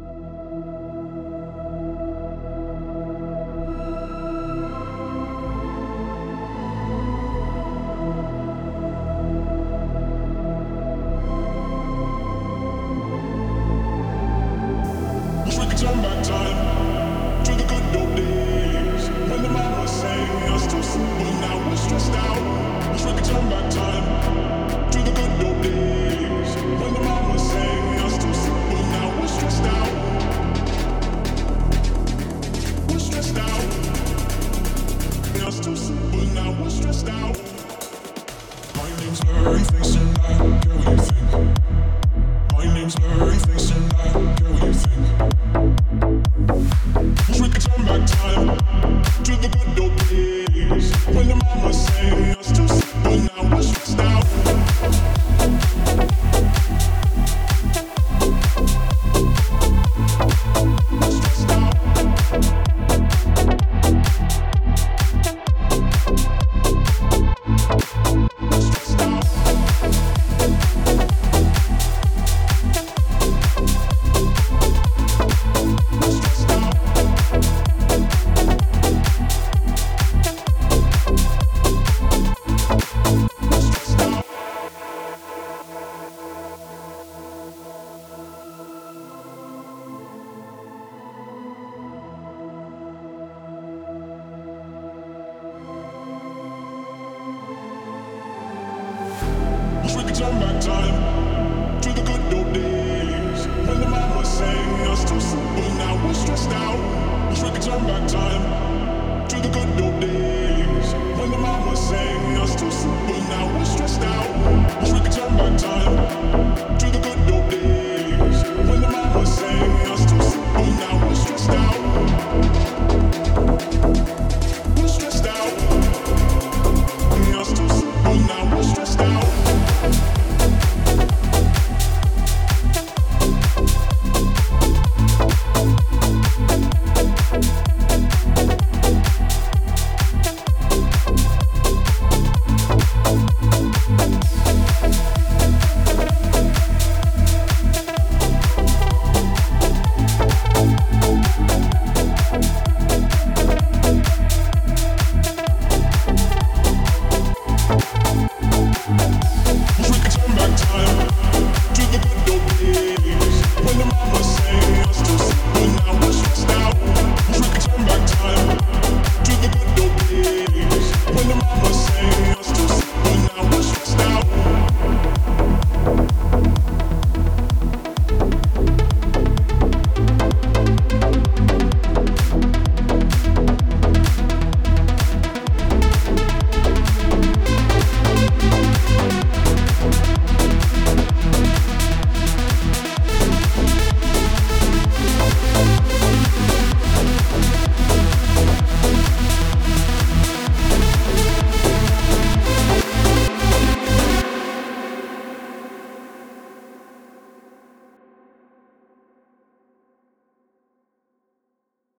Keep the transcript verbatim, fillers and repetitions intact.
Wish we could turn back time to the good old days when the mama sang us to sleep, but now we're stressed out. Wish we could turn back time to the good old days when the mama sang us to sleep, but now we're stressed out. We're stressed out. Us to sleep, but now we're stressed out. My name's blurry face and I don't care what you think. My name's blurry face and I don't care what you think. Wish we could turn back time to the good old days when the mama sang us to sleep, but now we're stressed out. We're stressed out. We're stressed out. Wish we could turn back time to the good old days when the mama sang us to sleep, but now we're stressed out. Wish we could turn back time to the good old days when the mama sang us to sleep, but now we're stressed out. Wish we could turn back time.